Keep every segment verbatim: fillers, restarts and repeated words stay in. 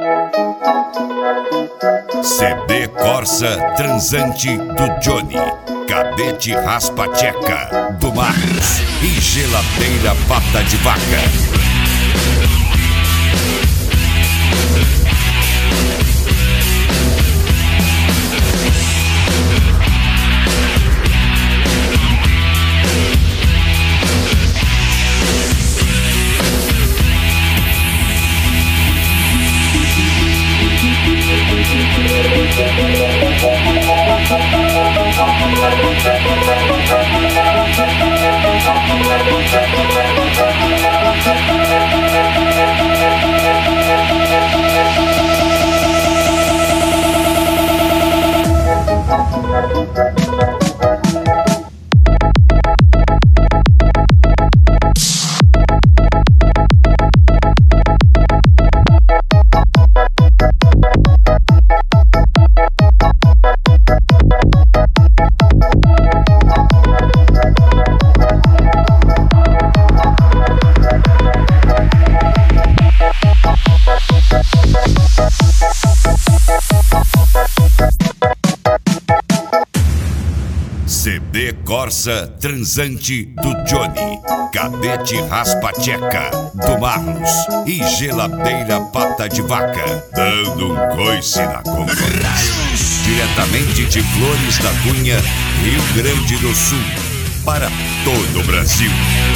C D Corsa Transante do Johnny, Cadete Raspa Tcheca do Marcos e Geladeira Pata de Vaca. C D Corsa Transante do Johnny, Cadete Raspa Tcheca do Marlos e Geladeira Pata de Vaca, dando um coice na concorrência. Diretamente de Flores da Cunha, Rio Grande do Sul, para todo o Brasil.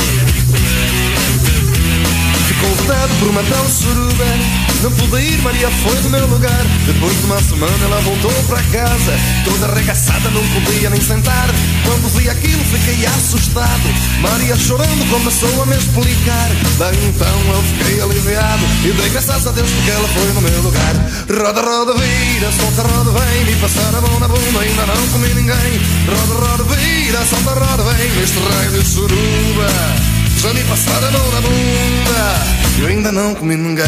Ficou vetado por matar o suruba, não pude ir, Maria foi do meu lugar. Depois de uma semana ela voltou para casa, toda arregaçada, não podia nem sentar. Quando vi aquilo fiquei assustado, Maria chorando começou a me explicar. Daí então eu fiquei aliviado e dei graças a Deus porque ela foi no meu lugar. Roda, roda, vira, solta, roda, vem, me passar a mão na bunda, ainda não comi ninguém. Roda, roda, vira, solta, roda, vem, neste raio de suruba. Já me passaram a mão na bunda, eu ainda não comi ninguém.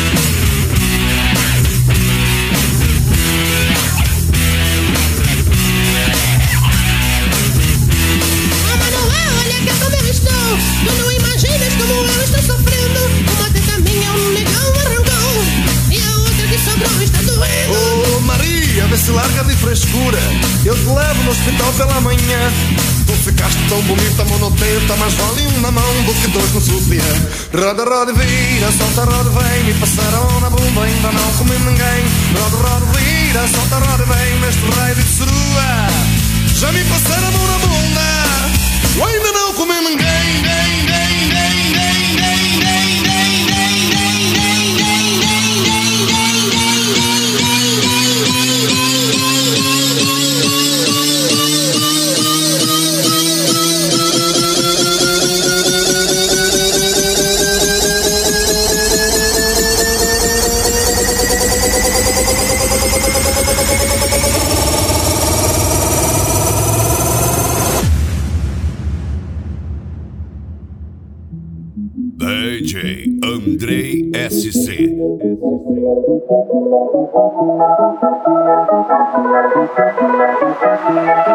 Oh Manuel, olha que como eu estou, tu não imaginas como eu estou sofrendo. Uma teta minha um negão arrancou e a outra que sobrou está doendo. Oh Maria, vê se larga de frescura, eu te levo no hospital pela manhã. Tu ficaste tão bonita, monoteta, mas vale um na mão do que dois no sutiã. Roda, roda, vira, solta, roda, vem, me passaram na bunda, ainda não comi ninguém. Roda, roda, vira, solta, roda, vem, neste raio de serua. Já me passaram a mão na bunda, eu ainda não comi ninguém. D J Andrei S C. Thank you.